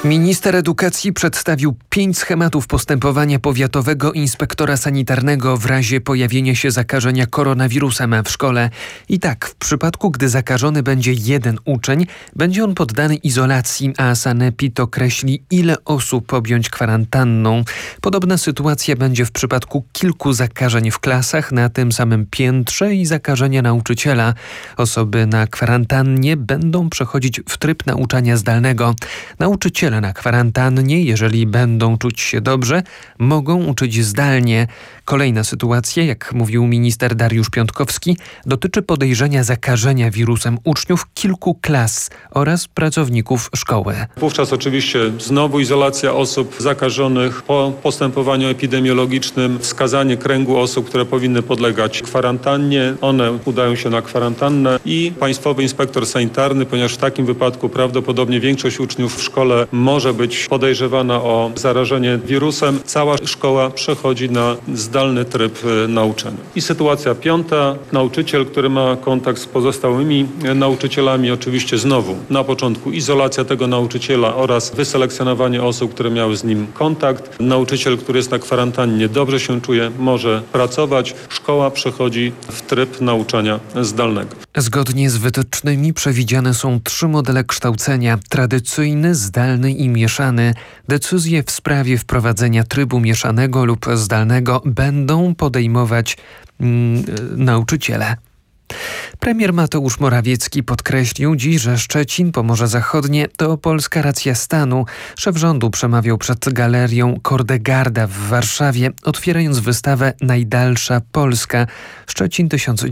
Minister edukacji przedstawił 5 schematów postępowania powiatowego inspektora sanitarnego w razie pojawienia się zakażenia koronawirusem w szkole. I tak, w przypadku, gdy zakażony będzie jeden uczeń, będzie on poddany izolacji, a sanepid określi, ile osób objąć kwarantanną. Podobna sytuacja będzie w przypadku kilku zakażeń w klasach na tym samym piętrze i zakażenia nauczyciela. Osoby na kwarantannie będą przechodzić w tryb nauczania zdalnego. Nauczyciele na kwarantannie, jeżeli będą czuć się dobrze, mogą uczyć zdalnie. Kolejna sytuacja, jak mówił minister Dariusz Piontkowski, dotyczy podejrzenia zakażenia wirusem uczniów kilku klas oraz pracowników szkoły. Wówczas oczywiście znowu izolacja osób zakażonych po postępowaniu epidemiologicznym, wskazanie kręgu osób, które powinny podlegać kwarantannie. One udają się na kwarantannę i państwowy inspektor sanitarny, ponieważ w takim wypadku prawdopodobnie większość uczniów w szkole może być podejrzewana o zarażenie wirusem. Cała szkoła przechodzi na zdalny tryb nauczania. I sytuacja piąta. Nauczyciel, który ma kontakt z pozostałymi nauczycielami, oczywiście znowu na początku izolacja tego nauczyciela oraz wyselekcjonowanie osób, które miały z nim kontakt. Nauczyciel, który jest na kwarantannie, dobrze się czuje, może pracować. Szkoła przechodzi w tryb nauczania zdalnego. Zgodnie z wytycznymi przewidziane są 3 modele kształcenia: tradycyjny, zdalny i mieszany. Decyzje w sprawie wprowadzenia trybu mieszanego lub zdalnego będą podejmować nauczyciele. Premier Mateusz Morawiecki podkreślił dziś, że Szczecin, Pomorze Zachodnie to polska racja stanu. Szef rządu przemawiał przed galerią Kordegarda w Warszawie, otwierając wystawę Najdalsza Polska Szczecin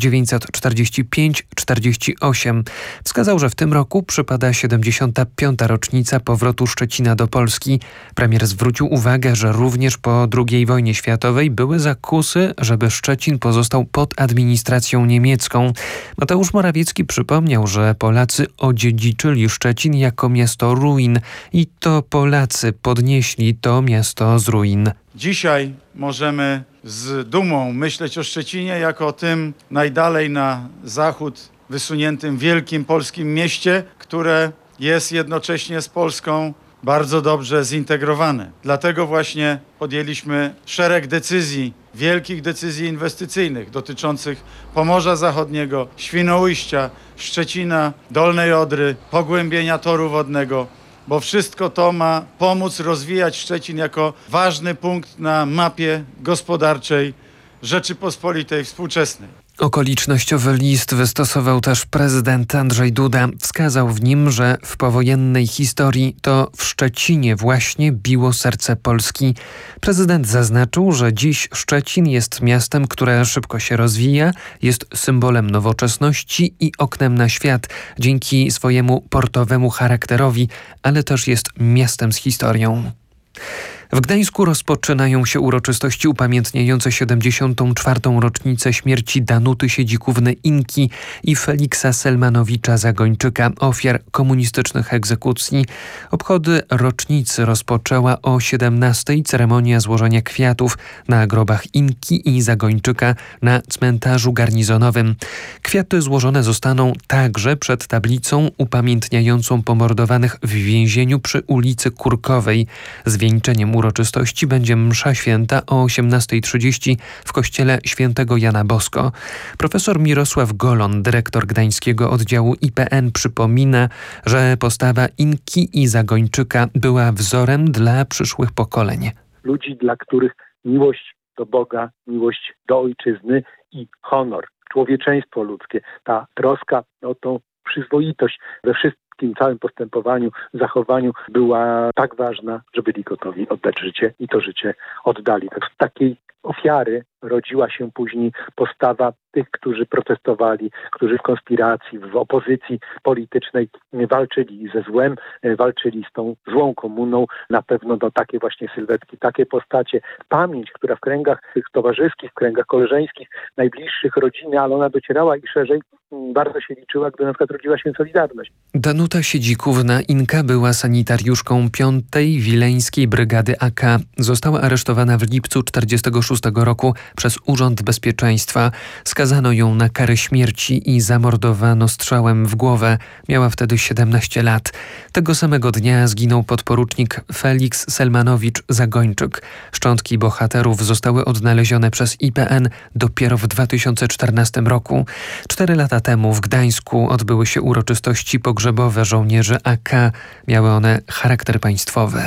1945-48. Wskazał, że w tym roku przypada 75. rocznica powrotu Szczecina do Polski. Premier zwrócił uwagę, że również po II wojnie światowej były zakusy, żeby Szczecin pozostał pod administracją niemiecką. Mateusz Morawiecki przypomniał, że Polacy odziedziczyli Szczecin jako miasto ruin i to Polacy podnieśli to miasto z ruin. Dzisiaj możemy z dumą myśleć o Szczecinie jako o tym najdalej na zachód wysuniętym wielkim polskim mieście, które jest jednocześnie z Polską bardzo dobrze zintegrowane. Dlatego właśnie podjęliśmy szereg decyzji, wielkich decyzji inwestycyjnych dotyczących Pomorza Zachodniego, Świnoujścia, Szczecina, Dolnej Odry, pogłębienia toru wodnego, bo wszystko to ma pomóc rozwijać Szczecin jako ważny punkt na mapie gospodarczej Rzeczypospolitej współczesnej. Okolicznościowy list wystosował też prezydent Andrzej Duda. Wskazał w nim, że w powojennej historii to w Szczecinie właśnie biło serce Polski. Prezydent zaznaczył, że dziś Szczecin jest miastem, które szybko się rozwija, jest symbolem nowoczesności i oknem na świat dzięki swojemu portowemu charakterowi, ale też jest miastem z historią. W Gdańsku rozpoczynają się uroczystości upamiętniające 74. rocznicę śmierci Danuty Siedzikówny-Inki i Feliksa Selmanowicza-Zagończyka, ofiar komunistycznych egzekucji. Obchody rocznicy rozpoczęła o 17:00 ceremonia złożenia kwiatów na grobach Inki i Zagończyka na cmentarzu garnizonowym. Kwiaty złożone zostaną także przed tablicą upamiętniającą pomordowanych w więzieniu przy ulicy Kurkowej. Zwieńczeniem uroczystości będzie msza święta o 18:30 w kościele świętego Jana Bosko. Profesor Mirosław Golon, dyrektor gdańskiego oddziału IPN, przypomina, że postawa Inki i Zagończyka była wzorem dla przyszłych pokoleń. Ludzi, dla których miłość do Boga, miłość do ojczyzny i honor, człowieczeństwo ludzkie, ta troska o tą przyzwoitość we wszystkim całym postępowaniu, zachowaniu była tak ważna, że byli gotowi oddać życie i to życie oddali. Z takiej ofiary rodziła się później postawa tych, którzy protestowali, którzy w konspiracji, w opozycji politycznej walczyli ze złem, walczyli z tą złą komuną. Na pewno takie właśnie sylwetki, takie postacie, pamięć, która w kręgach tych towarzyskich, w kręgach koleżeńskich, najbliższych rodziny, ale ona docierała i szerzej, bardzo się liczyła, gdy na przykład rodziła się Solidarność. Danuta Siedzikówna-Inka była sanitariuszką 5. Wileńskiej Brygady AK. Została aresztowana w lipcu 1946 roku przez Urząd Bezpieczeństwa. Skazano ją na karę śmierci i zamordowano strzałem w głowę. Miała wtedy 17 lat. Tego samego dnia zginął podporucznik Feliks Selmanowicz-Zagończyk. Szczątki bohaterów zostały odnalezione przez IPN dopiero w 2014 roku. 4 lata temu w Gdańsku odbyły się uroczystości pogrzebowe żołnierzy AK. Miały one charakter państwowy.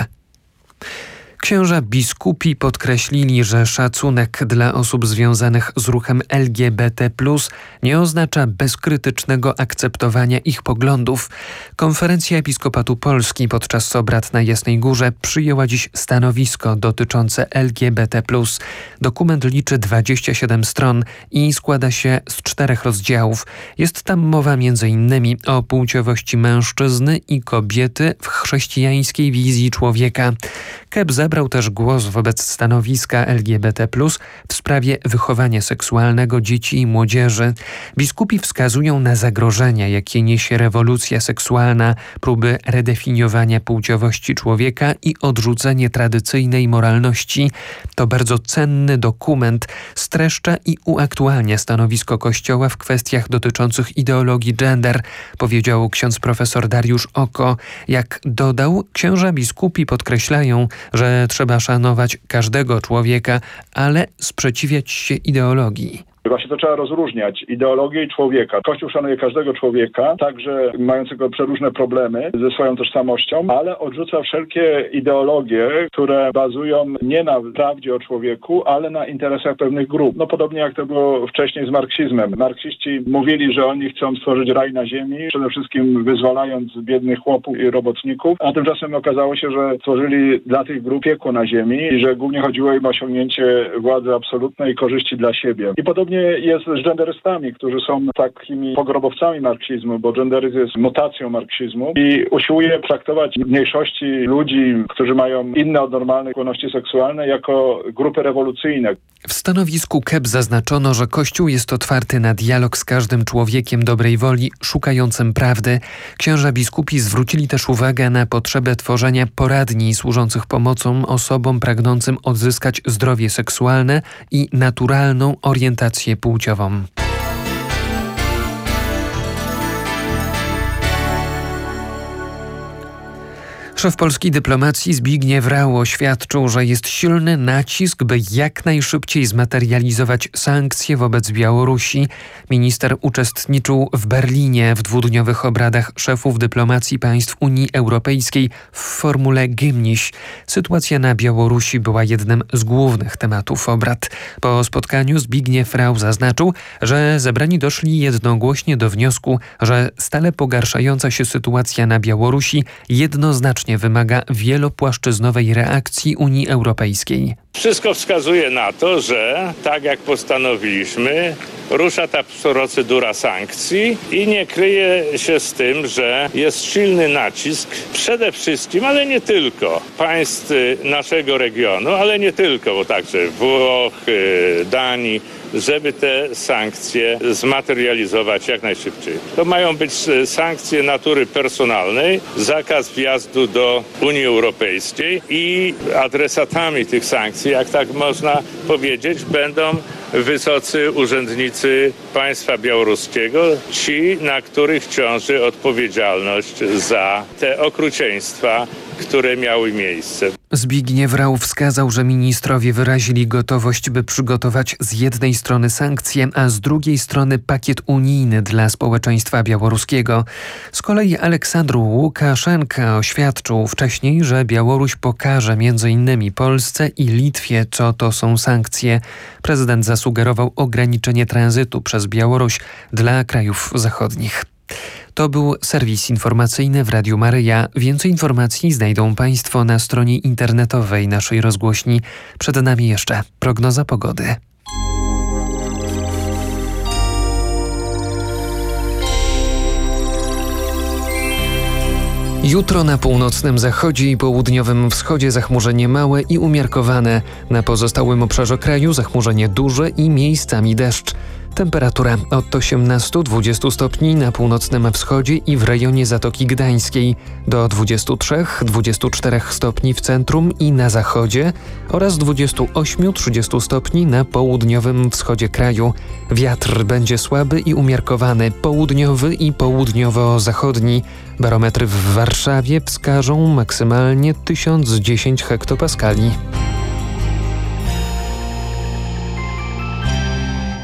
Księża biskupi podkreślili, że szacunek dla osób związanych z ruchem LGBT+ nie oznacza bezkrytycznego akceptowania ich poglądów. Konferencja Episkopatu Polski podczas obrad na Jasnej Górze przyjęła dziś stanowisko dotyczące LGBT+. Dokument liczy 27 stron i składa się z 4 rozdziałów. Jest tam mowa m.in. o płciowości mężczyzny i kobiety w chrześcijańskiej wizji człowieka. KEP zabrał też głos wobec stanowiska LGBT+ w sprawie wychowania seksualnego dzieci i młodzieży. Biskupi wskazują na zagrożenia, jakie niesie rewolucja seksualna, próby redefiniowania płciowości człowieka i odrzucenie tradycyjnej moralności. To bardzo cenny dokument, streszcza i uaktualnia stanowisko Kościoła w kwestiach dotyczących ideologii gender, powiedział ksiądz profesor Dariusz Oko. Jak dodał, księża biskupi podkreślają, że trzeba szanować każdego człowieka, ale sprzeciwiać się ideologii. Właśnie to trzeba rozróżniać. Ideologię i człowieka. Kościół szanuje każdego człowieka, także mającego przeróżne problemy ze swoją tożsamością, ale odrzuca wszelkie ideologie, które bazują nie na prawdzie o człowieku, ale na interesach pewnych grup. No podobnie jak to było wcześniej z marksizmem. Marksiści mówili, że oni chcą stworzyć raj na ziemi, przede wszystkim wyzwalając biednych chłopów i robotników, a tymczasem okazało się, że stworzyli dla tych grup piekło na ziemi i że głównie chodziło im o osiągnięcie władzy absolutnej i korzyści dla siebie. I podobnie jest z genderystami, którzy są takimi pogrobowcami marksizmu, bo genderyzm jest mutacją marksizmu i usiłuje traktować mniejszości ludzi, którzy mają inne od normalnych skłonności seksualne, jako grupy rewolucyjne. W stanowisku KEP zaznaczono, że Kościół jest otwarty na dialog z każdym człowiekiem dobrej woli, szukającym prawdy. Księża biskupi zwrócili też uwagę na potrzebę tworzenia poradni służących pomocą osobom pragnącym odzyskać zdrowie seksualne i naturalną orientację płciową. Szef polskiej dyplomacji Zbigniew Rau oświadczył, że jest silny nacisk, by jak najszybciej zmaterializować sankcje wobec Białorusi. Minister uczestniczył w Berlinie w 2-dniowych obradach szefów dyplomacji państw Unii Europejskiej w formule Gymniś. Sytuacja na Białorusi była jednym z głównych tematów obrad. Po spotkaniu Zbigniew Rau zaznaczył, że zebrani doszli jednogłośnie do wniosku, że stale pogarszająca się sytuacja na Białorusi jednoznacznie wymaga wielopłaszczyznowej reakcji Unii Europejskiej. Wszystko wskazuje na to, że tak jak postanowiliśmy, rusza ta procedura sankcji i nie kryje się z tym, że jest silny nacisk przede wszystkim, ale nie tylko, państw naszego regionu, ale nie tylko, bo także Włoch, Danii, żeby te sankcje zmaterializować jak najszybciej. To mają być sankcje natury personalnej, zakaz wjazdu do Unii Europejskiej i adresatami tych sankcji, jak tak można powiedzieć, będą wysocy urzędnicy państwa białoruskiego, ci, na których ciąży odpowiedzialność za te okrucieństwa, które miały miejsce. Zbigniew Rau wskazał, że ministrowie wyrazili gotowość, by przygotować z jednej strony sankcje, a z drugiej strony pakiet unijny dla społeczeństwa białoruskiego. Z kolei Aleksandr Łukaszenka oświadczył wcześniej, że Białoruś pokaże m.in. Polsce i Litwie, co to są sankcje. Prezydent zasugerował ograniczenie tranzytu przez Białoruś dla krajów zachodnich. To był serwis informacyjny w Radiu Maryja. Więcej informacji znajdą Państwo na stronie internetowej naszej rozgłośni. Przed nami jeszcze prognoza pogody. Jutro na północnym zachodzie i południowym wschodzie zachmurzenie małe i umiarkowane. Na pozostałym obszarze kraju zachmurzenie duże i miejscami deszcz. Temperatura od 18-20 stopni na północnym wschodzie i w rejonie Zatoki Gdańskiej, do 23-24 stopni w centrum i na zachodzie oraz 28-30 stopni na południowym wschodzie kraju. Wiatr będzie słaby i umiarkowany, południowy i południowo-zachodni. Barometry w Warszawie wskażą maksymalnie 1010 hektopaskali.